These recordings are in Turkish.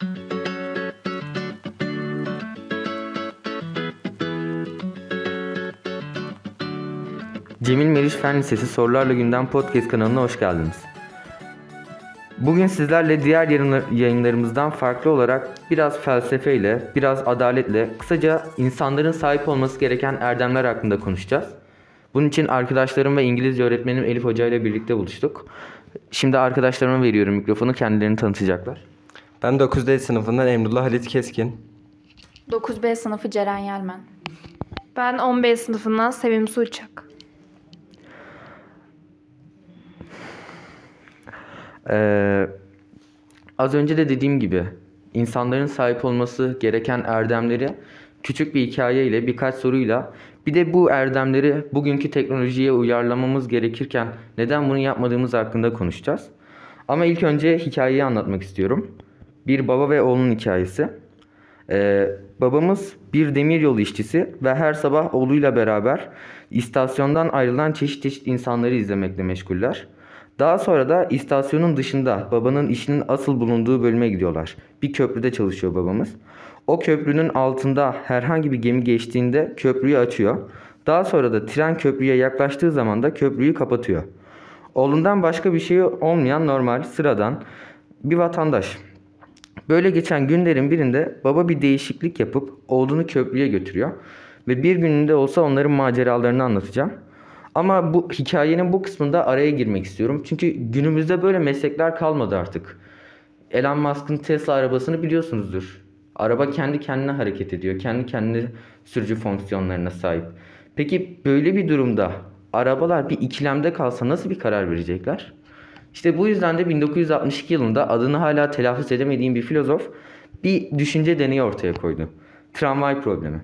Cemil Meriç Fen Lisesi Sorularla Gündem Podcast kanalına hoş geldiniz. Bugün sizlerle diğer yayınlarımızdan farklı olarak biraz felsefeyle, biraz adaletle, kısaca insanların sahip olması gereken erdemler hakkında konuşacağız. Bunun için arkadaşlarım ve İngilizce öğretmenim Elif Hoca ile birlikte buluştuk. Şimdi arkadaşlarıma veriyorum mikrofonu, kendilerini tanıtacaklar. Ben 9D sınıfından Emrullah Halit Keskin. 9B sınıfı Ceren Yelmen. Ben 10B sınıfından Sevim Su Uçak. Az önce de dediğim gibi insanların sahip olması gereken erdemleri küçük bir hikayeyle, birkaç soruyla, bir de bu erdemleri bugünkü teknolojiye uyarlamamız gerekirken neden bunu yapmadığımız hakkında konuşacağız. Ama ilk önce hikayeyi anlatmak istiyorum. Bir baba ve oğlunun hikayesi. Babamız bir demiryolu işçisi ve her sabah oğluyla beraber istasyondan ayrılan çeşit çeşit insanları izlemekle meşguller. Daha sonra da istasyonun dışında babanın işinin asıl bulunduğu bölüme gidiyorlar. Bir köprüde çalışıyor babamız. O köprünün altında herhangi bir gemi geçtiğinde köprüyü açıyor. Daha sonra da tren köprüye yaklaştığı zaman da köprüyü kapatıyor. Oğlundan başka bir şey olmayan normal, sıradan bir vatandaş. Böyle geçen günlerin birinde baba bir değişiklik yapıp oğlunu köprüye götürüyor. Ve bir gününde olsa onların maceralarını anlatacağım. Ama bu hikayenin bu kısmında araya girmek istiyorum. Çünkü günümüzde böyle meslekler kalmadı artık. Elon Musk'ın Tesla arabasını biliyorsunuzdur. Araba kendi kendine hareket ediyor. Kendi kendine sürücü fonksiyonlarına sahip. Peki böyle bir durumda arabalar bir ikilemde kalsa nasıl bir karar verecekler? İşte bu yüzden de 1962 yılında adını hala telaffuz edemediğim bir filozof bir düşünce deneyi ortaya koydu. Tramvay problemi.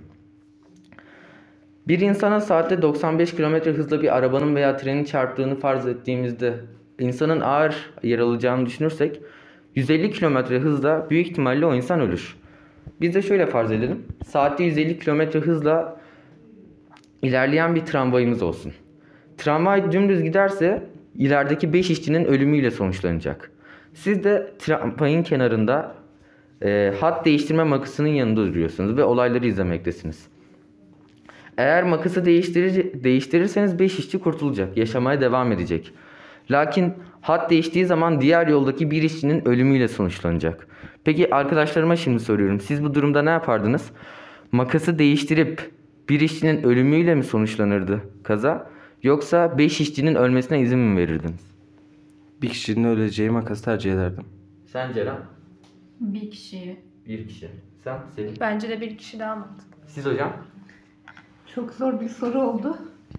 Bir insana saatte 95 km hızla bir arabanın veya trenin çarptığını farz ettiğimizde insanın ağır yer alacağını düşünürsek 150 km hızla büyük ihtimalle o insan ölür. Biz de şöyle farz edelim. Saatte 150 km hızla ilerleyen bir tramvayımız olsun. Tramvay dümdüz giderse ilerideki 5 işçinin ölümüyle sonuçlanacak. Siz de tramvayın kenarında hat değiştirme makasının yanında duruyorsunuz ve olayları izlemektesiniz. Eğer makası değiştirirseniz 5 işçi kurtulacak, yaşamaya devam edecek. Lakin hat değiştiği zaman diğer yoldaki bir işçinin ölümüyle sonuçlanacak. Peki arkadaşlarıma şimdi soruyorum. Siz bu durumda ne yapardınız? Makası değiştirip bir işçinin ölümüyle mi sonuçlanırdı kaza? Yoksa 5 işçinin ölmesine izin mi verirdiniz? Bir kişinin öleceği makası tercih ederdim. Sen Ceren? Bir kişiyi. Bir kişi. Sen Selin? Bence de bir kişi daha mantıklı. Siz hocam? Çok zor bir soru oldu.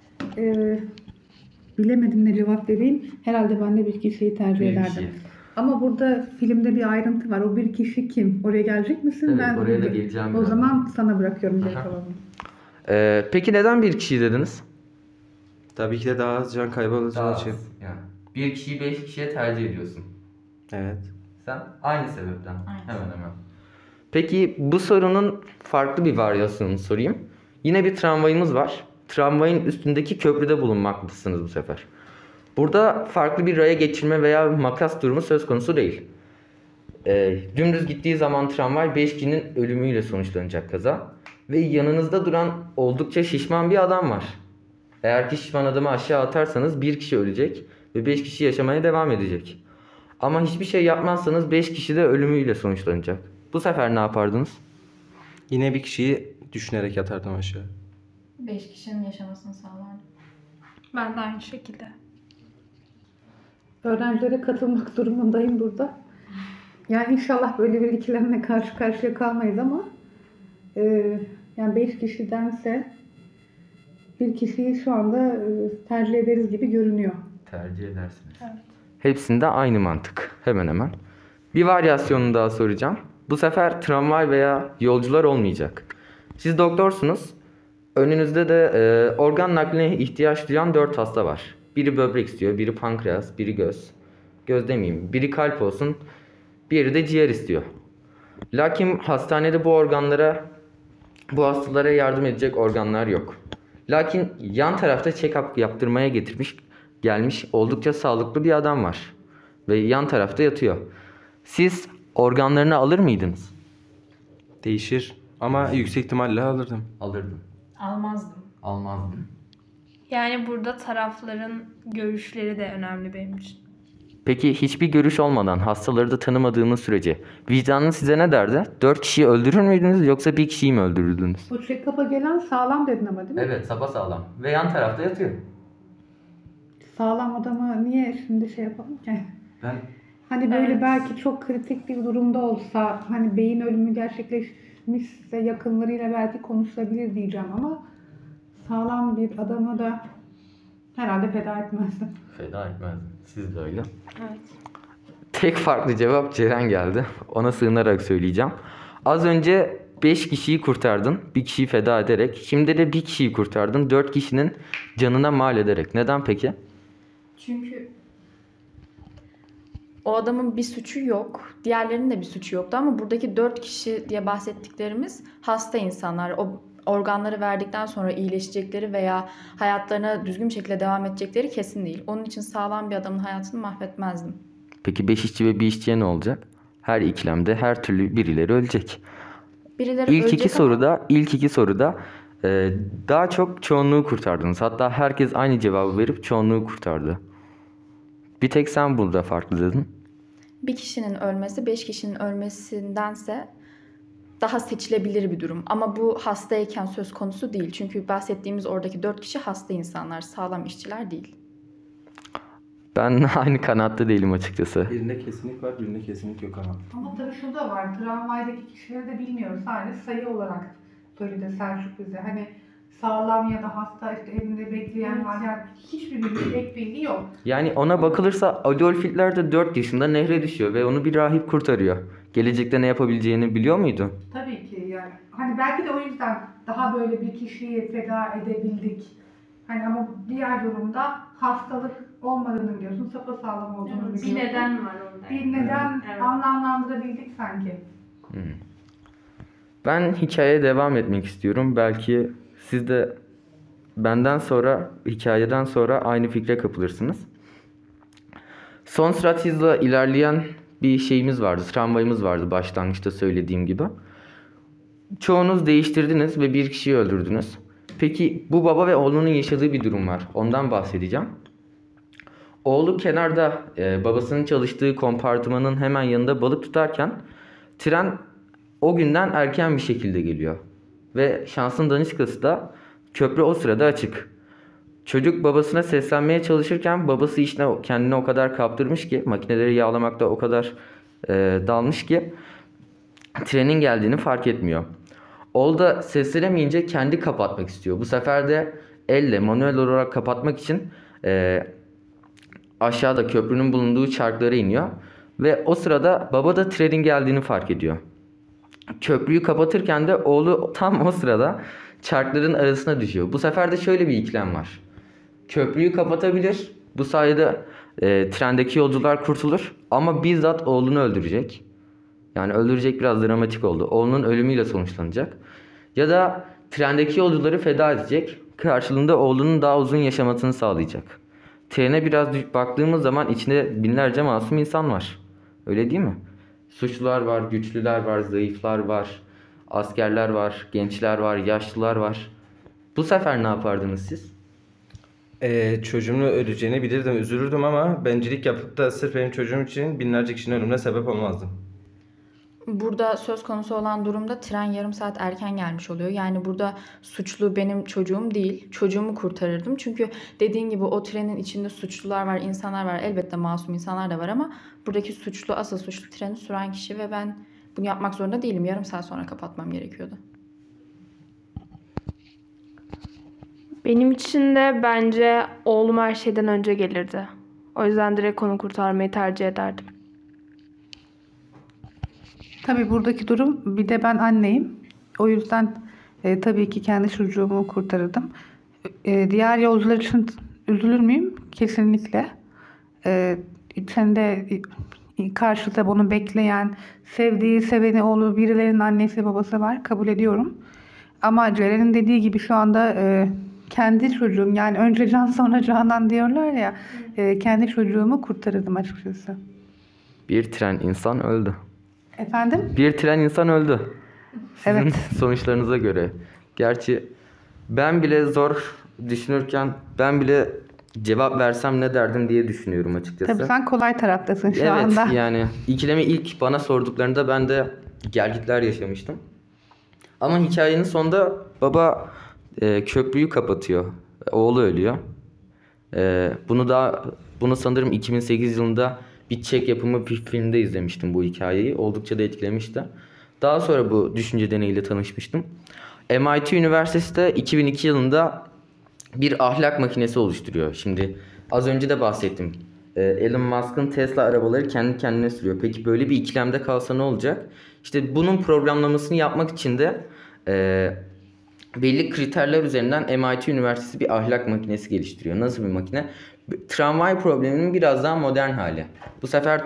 Bilemedim ne cevap vereyim. Herhalde ben de bir kişiyi tercih Bir ederdim. kişi. Ama burada filmde bir ayrıntı var. O bir kişi kim? Oraya gelecek misin? Evet, oraya da geleceğim O biraz. zaman sana bırakıyorum geri Aha. kalanını. Peki neden bir kişi dediniz? Tabii ki de daha az can kaybı olacağı için. Yani bir kişiyi 5 kişiye tercih ediyorsun. Evet. Sen aynı sebepten. Aynı. Hemen. Peki bu sorunun farklı bir varyasyonunu sorayım. Yine bir tramvayımız var. Tramvayın üstündeki köprüde bulunmaktasınız bu sefer. Burada farklı bir raya geçirme veya makas durumu söz konusu değil. Dümdüz gittiği zaman tramvay 5 kişinin ölümüyle sonuçlanacak kaza. Ve yanınızda duran oldukça şişman bir adam var. Eğer ki şişman adamı aşağı atarsanız 1 kişi ölecek ve 5 kişi yaşamaya devam edecek. Ama hiçbir şey yapmazsanız 5 kişi de ölümüyle sonuçlanacak. Bu sefer ne yapardınız? Yine bir kişiyi düşünerek yatardım aşağı. 5 kişinin yaşamasını sağlardım. Ben de aynı şekilde. Öğrencilere katılmak durumundayım burada. Yani inşallah böyle bir ikilemle karşı karşıya kalmayız ama yani 5 kişidense bir kişiyi şu anda tercih ederiz gibi görünüyor. Tercih edersiniz. Evet. Hepsinde aynı mantık. Hemen. Bir varyasyonunu daha soracağım. Bu sefer tramvay veya yolcular olmayacak. Siz doktorsunuz. Önünüzde de organ nakline ihtiyaç duyan 4 hasta var. Biri böbrek istiyor, biri pankreas, biri göz. Göz demeyeyim, biri kalp olsun, biri de ciğer istiyor. Lakin hastanede bu hastalara yardım edecek organlar yok. Lakin yan tarafta check-up yaptırmaya gelmiş oldukça sağlıklı bir adam var. Ve yan tarafta yatıyor. Siz Organlarını alır mıydınız? Değişir ama yüksek ihtimalle alırdım. Alırdım. Almazdım. Almazdım. Yani burada tarafların görüşleri de önemli benim için. Peki hiçbir görüş olmadan hastaları da tanımadığınız sürece vicdanınız size ne derdi? 4 kişiyi öldürür müydünüz yoksa bir kişiyi mi öldürürdünüz? Bu check-up'a gelen sağlam dedin ama değil mi? Evet, sapasağlam. Ve yan tarafta yatıyor. Sağlam adamı niye şimdi şey yapalım ki? Ben Hani böyle Evet. belki çok kritik bir durumda olsa, hani beyin ölümü gerçekleşmişse yakınlarıyla belki konuşulabilir diyeceğim ama sağlam bir adamı da herhalde feda etmezdim. feda etmezdim. Siz de öyle. Evet. Tek farklı cevap Ceren geldi. Ona sığınarak söyleyeceğim. Az önce 5 kişiyi kurtardın. Bir kişiyi feda ederek. Şimdi de bir kişiyi kurtardın. 4 kişinin canına mal ederek. Neden peki? Çünkü o adamın bir suçu yok. Diğerlerinin de bir suçu yoktu ama buradaki 4 kişi diye bahsettiklerimiz hasta insanlar. O organları verdikten sonra iyileşecekleri veya hayatlarına düzgün bir şekilde devam edecekleri kesin değil. Onun için sağlam bir adamın hayatını mahvetmezdim. Peki 5 işçi ve bir işçiye ne olacak? Her ikilemde her türlü birileri ölecek. Birileri İlk ölecek iki soruda daha çok çoğunluğu kurtardınız. Hatta herkes aynı cevabı verip çoğunluğu kurtardı. Bir tek sen burada farklı dedin. bir kişinin ölmesi 5 kişinin ölmesindense daha seçilebilir bir durum. Ama bu hastayken söz konusu değil. Çünkü bahsettiğimiz oradaki 4 kişi hasta insanlar, sağlam işçiler değil. Ben aynı kanaatte değilim açıkçası. Birinde kesinlik var, birinde kesinlik yok ama. Ama tabii şu da var, tramvaydaki kişileri de bilmiyoruz. Sadece sayı olarak söyledi Selçuk bize. Hani sağlam ya da hasta işte evinde bekleyen var. Yani hiçbir bilgi, ek bilgi yok. Yani ona bakılırsa Adolf Hitler de 4 yaşında nehre düşüyor ve onu bir rahip kurtarıyor. Gelecekte ne yapabileceğini biliyor muydu? Tabii ki yani. Hani belki de o yüzden daha böyle bir kişiyi feda edebildik. Hani ama diğer durumda hastalık olmadığını biliyorsun, sapasağlam olduğunu biliyorsun. Bir neden var orada. Bir neden Evet. anlamlandırabildik sanki. Ben hikayeye devam etmek istiyorum. Belki siz de benden sonra, hikayeden sonra aynı fikre kapılırsınız. Son sürat hızla ilerleyen bir şeyimiz vardı, tramvayımız vardı başlangıçta söylediğim gibi. Çoğunuz değiştirdiniz ve bir kişiyi öldürdünüz. Peki bu baba ve oğlunun yaşadığı bir durum var. Ondan bahsedeceğim. Oğlu kenarda babasının çalıştığı kompartımanın hemen yanında balık tutarken tren o günden erken bir şekilde geliyor. Ve şansın daniskası da köprü o sırada açık. Çocuk babasına seslenmeye çalışırken babası işine kendini o kadar kaptırmış ki makineleri yağlamakta o kadar dalmış ki trenin geldiğini fark etmiyor. Oğlu da seslenemeyince kendi kapatmak istiyor. Bu sefer de elle manuel olarak kapatmak için aşağıda köprünün bulunduğu çarklara iniyor. Ve o sırada baba da trenin geldiğini fark ediyor. Köprüyü kapatırken de oğlu tam o sırada çarkların arasına düşüyor. Bu sefer de şöyle bir ikilem var. Köprüyü kapatabilir. Bu sayede trendeki yolcular kurtulur. Ama bizzat oğlunu öldürecek. Yani öldürecek biraz dramatik oldu. Oğlunun ölümüyle sonuçlanacak. Ya da trendeki yolcuları feda edecek. Karşılığında oğlunun daha uzun yaşamasını sağlayacak. Trene biraz baktığımız zaman içinde binlerce masum insan var. Öyle değil mi? Suçlular var, güçlüler var, zayıflar var, askerler var, gençler var, yaşlılar var. Bu sefer ne yapardınız siz? Çocuğumun öleceğini bilirdim, üzülürdüm ama bencillik yapıp da sırf benim çocuğum için binlerce kişinin ölümüne sebep olmazdım. Burada söz konusu olan durumda tren yarım saat erken gelmiş oluyor. Yani burada suçlu benim çocuğum değil. Çocuğumu kurtarırdım. Çünkü dediğin gibi o trenin içinde suçlular var, insanlar var. Elbette masum insanlar da var ama buradaki suçlu, asıl suçlu treni süren kişi ve ben bunu yapmak zorunda değilim. Yarım saat sonra kapatmam gerekiyordu. Benim için de bence oğlum her şeyden önce gelirdi. O yüzden direkt onu kurtarmayı tercih ederdim. Tabii buradaki durum, bir de ben anneyim. O yüzden tabii ki kendi çocuğumu kurtarırdım. Diğer yolcular için üzülür müyüm? Kesinlikle. Sen de karşıda bunu bekleyen, sevdiği, seveni oğlu, birilerinin annesi, babası var. Kabul ediyorum. Ama Ceren'in dediği gibi şu anda kendi çocuğum, yani önce can sonra canan diyorlar ya, kendi çocuğumu kurtarırdım açıkçası. Bir tren insan öldü. Efendim? Bir tren insan öldü. Sizin Evet. sonuçlarınıza göre. Gerçi ben bile zor düşünürken ben bile cevap versem ne derdim diye düşünüyorum açıkçası. Tabii sen kolay taraftasın şu Evet, anda. yani ikilemi ilk bana sorduklarında ben de gelgitler yaşamıştım. Ama hikayenin sonunda baba köprüyü kapatıyor. Oğlu ölüyor. Bunu sanırım 2008 yılında bir Çek yapımı bir filmde izlemiştim bu hikayeyi. Oldukça da etkilemişti. Daha sonra bu düşünce deneyiyle tanışmıştım. MIT Üniversitesi de 2002 yılında bir ahlak makinesi oluşturuyor. Şimdi az önce de bahsettim. Elon Musk'ın Tesla arabaları kendi kendine sürüyor. Peki böyle bir ikilemde kalsa ne olacak? İşte bunun programlamasını yapmak için de belli kriterler üzerinden MIT Üniversitesi bir ahlak makinesi geliştiriyor. Nasıl bir makine? Tramvay probleminin biraz daha modern hali. Bu sefer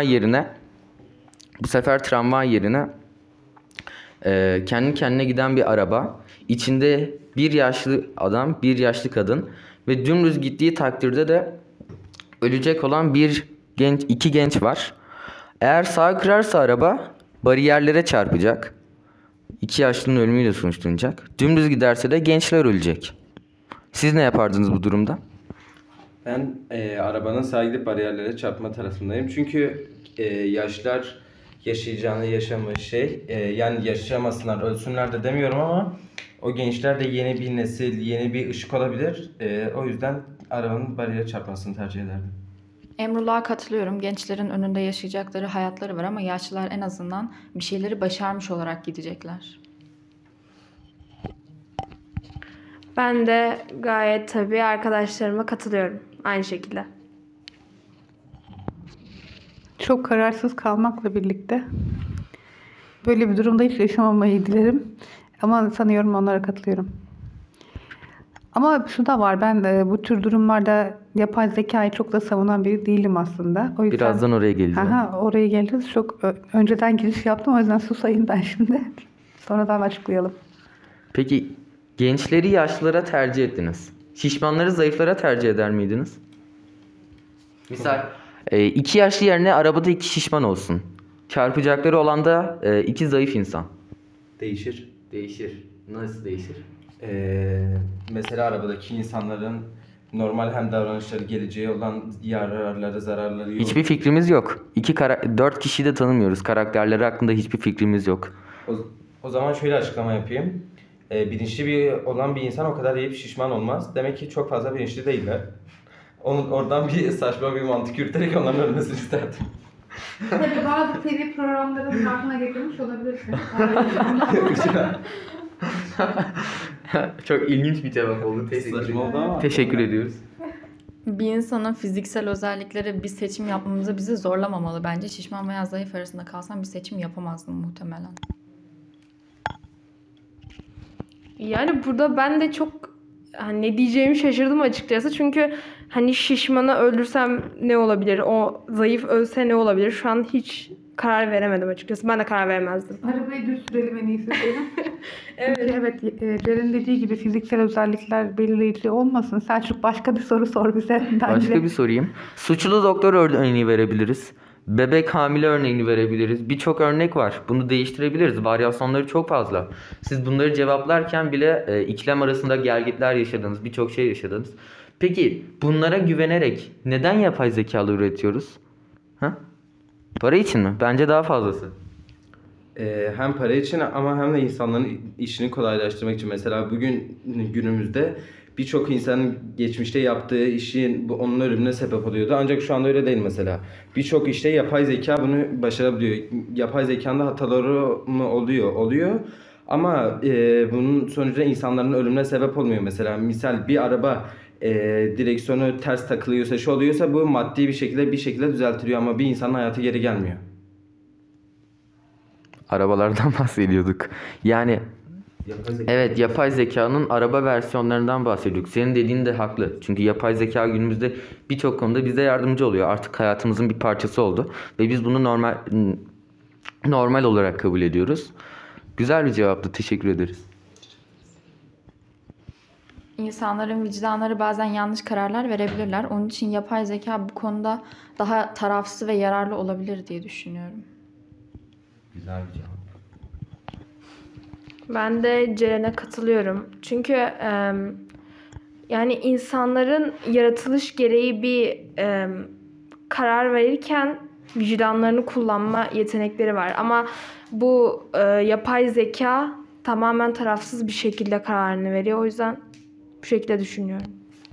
tramvay yerine kendi kendine giden bir araba, içinde bir yaşlı adam, bir yaşlı kadın ve dümdüz gittiği takdirde de ölecek olan iki genç var. Eğer sağa kırarsa araba bariyerlere çarpacak. İki yaşlının ölümüyle sonuçlanacak. Dümdüz giderse de gençler ölecek. Siz ne yapardınız bu durumda? Ben arabanın sağa gidip bariyerlere çarpma tarafındayım. Çünkü yaşlılar yaşayacağını yaşamış yani yaşamasınlar, ölsünler de demiyorum ama o gençler de yeni bir nesil, yeni bir ışık olabilir. O yüzden arabanın bariyere çarpmasını tercih ederdim. Emrullah'a katılıyorum. Gençlerin önünde yaşayacakları hayatları var ama yaşlılar en azından bir şeyleri başarmış olarak gidecekler. Ben de gayet tabii arkadaşlarıma katılıyorum. Aynı şekilde. Çok kararsız kalmakla birlikte böyle bir durumda hiç yaşamamayı dilerim. Ama sanıyorum onlara katılıyorum. Ama şu da var, ben bu tür durumlarda yapay zekayı çok da savunan biri değilim aslında. O yüzden, Birazdan oraya geleceğim. Aha, oraya geliriz. Çok önceden giriş yaptım, o yüzden susayım ben şimdi. Sonradan açıklayalım. Peki gençleri yaşlılara tercih ettiniz. Şişmanları zayıflara tercih eder miydiniz? Misal 2 yaşlı yerine arabada 2 şişman olsun. Çarpacakları olan da 2 zayıf insan. Değişir. Değişir. Nasıl değişir? Mesela arabadaki insanların normal hem davranışları, geleceği olan yararları, zararları yok. Hiçbir fikrimiz yok. 4 kişiyi de tanımıyoruz. Karakterleri hakkında hiçbir fikrimiz yok. O zaman şöyle açıklama yapayım. Bilinçli olan bir insan o kadar yiyip şişman olmaz. Demek ki çok fazla bilinçli değiller. Oradan bir saçma bir mantık yürüterek onların ölmesini isterdim. Tabii bazı TV programların farkına getirmiş olabilirsin. Çok ilginç bir cevap oldu. Saçma oldu ama. Teşekkür ediyoruz. Bir insanın fiziksel özellikleri bir seçim yapmamızı bizi zorlamamalı bence. Şişman veya zayıf arasında kalsam bir seçim yapamazdım muhtemelen. Yani burada ben de çok ne diyeceğimi şaşırdım açıkçası. Çünkü şişmanı öldürsem ne olabilir? O zayıf ölse ne olabilir? Şu an hiç karar veremedim açıkçası. Ben de karar veremezdim. Arabayı düz sürelim en iyisi senin. Evet, Ceren'in dediği gibi fiziksel özellikler belirleyici olmasın. Selçuk, başka bir soru sor bize bence. Başka bir sorayım. Suçlu doktor örneğini verebiliriz. Bebek hamile örneğini verebiliriz. Birçok örnek var. Bunu değiştirebiliriz. Varyasyonları çok fazla. Siz bunları cevaplarken bile ikilem arasında gelgitler yaşadınız. Birçok şey yaşadınız. Peki bunlara güvenerek neden yapay zekalı üretiyoruz? Ha? Para için mi? Bence daha fazlası. Hem para için ama hem de insanların işini kolaylaştırmak için. Mesela günümüzde birçok insanın geçmişte yaptığı işin onun ölümüne sebep oluyordu. Ancak şu anda öyle değil mesela. Birçok işte yapay zeka bunu başarabiliyor. Yapay zekanın da hataları mı oluyor? Oluyor. Ama bunun sonucunda insanların ölümüne sebep olmuyor mesela. Misal bir araba direksiyonu ters takılıyorsa, oluyorsa bu maddi bir şekilde düzeltiliyor ama bir insanın hayatı geri gelmiyor. Arabalardan bahsediyorduk. Yani evet, yapay zekanın araba versiyonlarından bahsediyorduk. Senin dediğin de haklı. Çünkü yapay zeka günümüzde birçok konuda bize yardımcı oluyor. Artık hayatımızın bir parçası oldu. Ve biz bunu normal olarak kabul ediyoruz. Güzel bir cevaptı. Teşekkür ederiz. İnsanların vicdanları bazen yanlış kararlar verebilirler. Onun için yapay zeka bu konuda daha tarafsız ve yararlı olabilir diye düşünüyorum. Güzel bir cevap. Ben de Ceren'e katılıyorum. Çünkü yani insanların yaratılış gereği bir karar verirken vicdanlarını kullanma yetenekleri var. Ama bu yapay zeka tamamen tarafsız bir şekilde kararını veriyor. O yüzden bu şekilde düşünüyorum.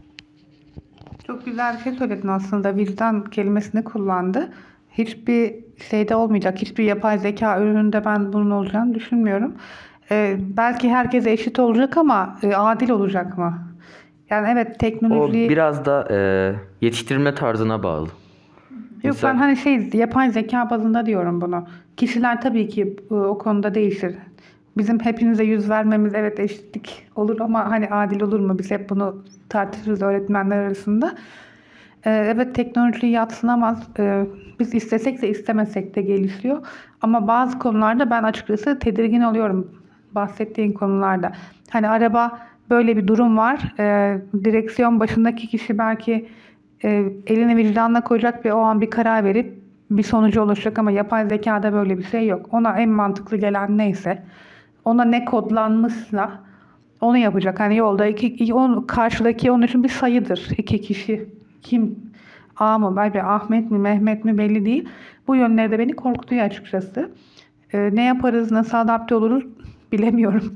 Çok güzel bir şey söyledin aslında. Vicdan kelimesini kullandı. Hiçbir şeyde olmayacak. Hiçbir yapay zeka ürününde ben bunun olacağını düşünmüyorum. Belki herkese eşit olacak ama adil olacak mı? Yani evet O teknoloji... biraz da yetiştirme tarzına bağlı. Yok Misal- ben hani yapay zeka bazında diyorum bunu. Kişiler tabii ki o konuda değişir. Bizim hepinize yüz vermemiz evet eşitlik olur ama hani adil olur mu? Biz hep bunu tartışırız öğretmenler arasında. Evet teknoloji yadsınamaz. Biz istesek de istemesek de gelişiyor. Ama bazı konularda ben açıkçası tedirgin oluyorum. Bahsettiğin konularda. Hani araba böyle bir durum var. Direksiyon başındaki kişi belki elini vicdanına koyacak ve o an bir karar verip bir sonuca ulaşacak ama yapay zekada böyle bir şey yok. Ona en mantıklı gelen neyse, ona ne kodlanmışsa onu yapacak. Hani yolda karşıdaki onun için bir sayıdır. İki kişi kim? A mı? Belki Ahmet mi? Mehmet mi? Belli değil. Bu yönleri de beni korkutuyor açıkçası. Ne yaparız? Nasıl adapte oluruz? Bilemiyorum.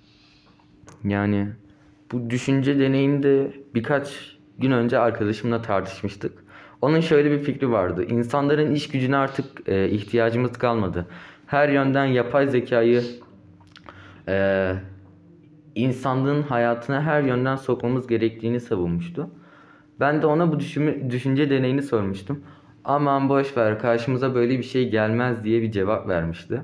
Yani bu düşünce deneyini de birkaç gün önce arkadaşımla tartışmıştık. Onun şöyle bir fikri vardı. İnsanların iş gücüne artık ihtiyacımız kalmadı. Her yönden yapay zekayı e, insanlığın hayatına her yönden sokmamız gerektiğini savunmuştu. Ben de ona bu düşünce deneyini sormuştum. Aman boş ver, karşımıza böyle bir şey gelmez diye bir cevap vermişti.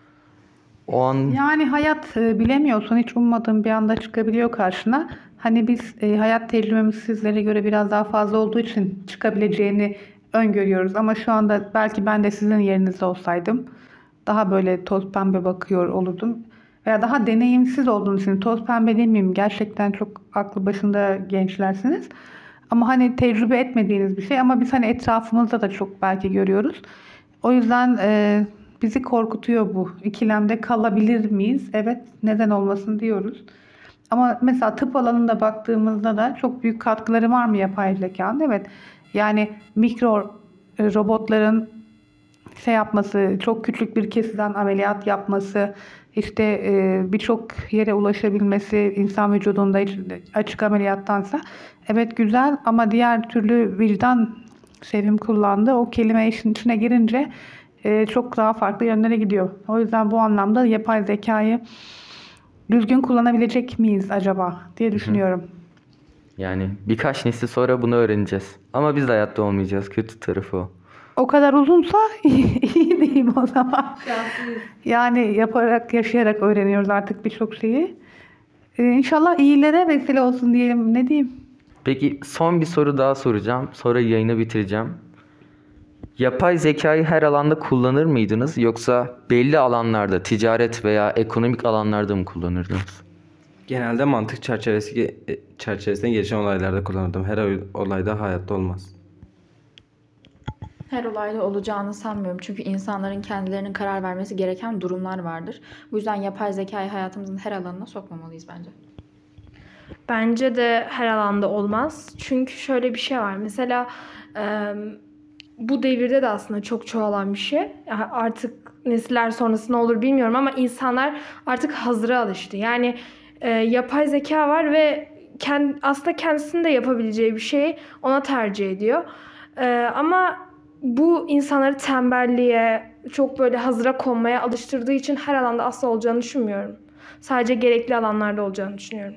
O an Yani hayat bilemiyorsun. Hiç ummadığın bir anda çıkabiliyor karşına. Hani biz hayat tecrübemiz sizlere göre biraz daha fazla olduğu için çıkabileceğini öngörüyoruz. Ama şu anda belki ben de sizin yerinizde olsaydım daha böyle toz pembe bakıyor olurdum. Veya daha deneyimsiz olduğunuz için toz pembe demeyeyim. Gerçekten çok aklı başında gençlersiniz. Ama hani tecrübe etmediğiniz bir şey. Ama biz hani etrafımızda da çok belki görüyoruz. O yüzden bizi korkutuyor bu. İkilemde kalabilir miyiz? Evet, neden olmasın diyoruz. Ama mesela tıp alanında baktığımızda da çok büyük katkıları var mı yapay zekanın? Evet. Yani mikro robotların yapması, çok küçük bir kesiden ameliyat yapması, işte birçok yere ulaşabilmesi insan vücudunda açık ameliyattansa evet güzel ama diğer türlü vicdan Sevim kullandı. O kelime işin içine girince çok daha farklı yönlere gidiyor. O yüzden bu anlamda yapay zekayı düzgün kullanabilecek miyiz acaba diye düşünüyorum. yani birkaç nesil sonra bunu öğreneceğiz. Ama biz de hayatta olmayacağız. Kötü tarafı o. O kadar uzunsa iyi diyeyim o zaman. Yani yaparak, yaşayarak öğreniyoruz artık birçok şeyi. İnşallah iyilere vesile olsun diyelim. Ne diyeyim? Peki son bir soru daha soracağım. Sonra yayını bitireceğim. Yapay zekayı her alanda kullanır mıydınız? Yoksa belli alanlarda, ticaret veya ekonomik alanlarda mı kullanırdınız? Genelde mantık çerçevesinde gelişen olaylarda kullanırdım. Her olayda hayatta olmaz. Her olayda olacağını sanmıyorum. Çünkü insanların kendilerinin karar vermesi gereken durumlar vardır. Bu yüzden yapay zekayı hayatımızın her alanına sokmamalıyız bence. Bence de her alanda olmaz. Çünkü şöyle bir şey var. Mesela bu devirde de aslında çok çoğalan bir şey. Yani artık nesiller sonrası ne olur bilmiyorum ama insanlar artık hazıra alıştı. Yani yapay zeka var ve aslında kendisinin de yapabileceği bir şeyi ona tercih ediyor. Ama bu insanları tembelliğe, çok böyle hazıra konmaya alıştırdığı için her alanda asla olacağını düşünmüyorum. Sadece gerekli alanlarda olacağını düşünüyorum.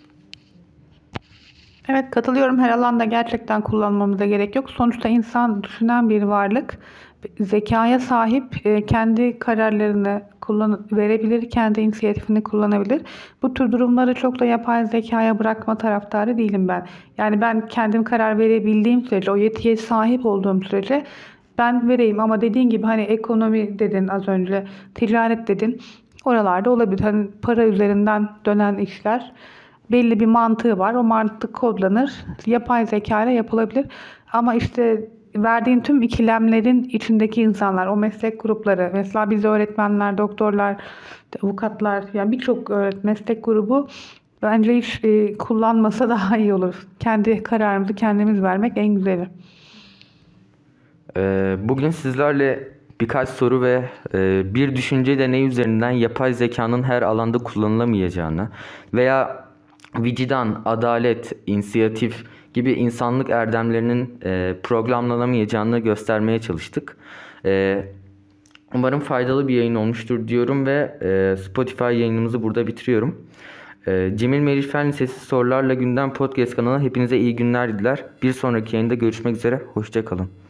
Evet katılıyorum. Her alanda gerçekten kullanmamıza gerek yok. Sonuçta insan düşünen bir varlık. Zekaya sahip, kendi kararlarını verebilir, kendi inisiyatifini kullanabilir. Bu tür durumları çok da yapay zekaya bırakma taraftarı değilim ben. Yani ben kendim karar verebildiğim sürece, o yetiye sahip olduğum sürece ben vereyim. Ama dediğin gibi hani ekonomi dedin az önce, ticaret dedin. Oralarda olabilir. Hani para üzerinden dönen işler belli bir mantığı var. O mantık kodlanır. Yapay zeka ile yapılabilir. Ama işte verdiğin tüm ikilemlerin içindeki insanlar, o meslek grupları, mesela biz öğretmenler, doktorlar, avukatlar, yani birçok meslek grubu bence hiç kullanmasa daha iyi olur. Kendi kararımızı kendimiz vermek en güzeli. Bugün sizlerle birkaç soru ve bir düşünce deneyi üzerinden yapay zekanın her alanda kullanılamayacağını veya vicdan, adalet, inisiyatif gibi insanlık erdemlerinin programlanamayacağını göstermeye çalıştık. Umarım faydalı bir yayın olmuştur diyorum ve Spotify yayınımızı burada bitiriyorum. Cemil Meriç Fen Lisesi Sorularla Gündem Podcast kanalına hepinize iyi günler diler. Bir sonraki yayında görüşmek üzere. Hoşça kalın.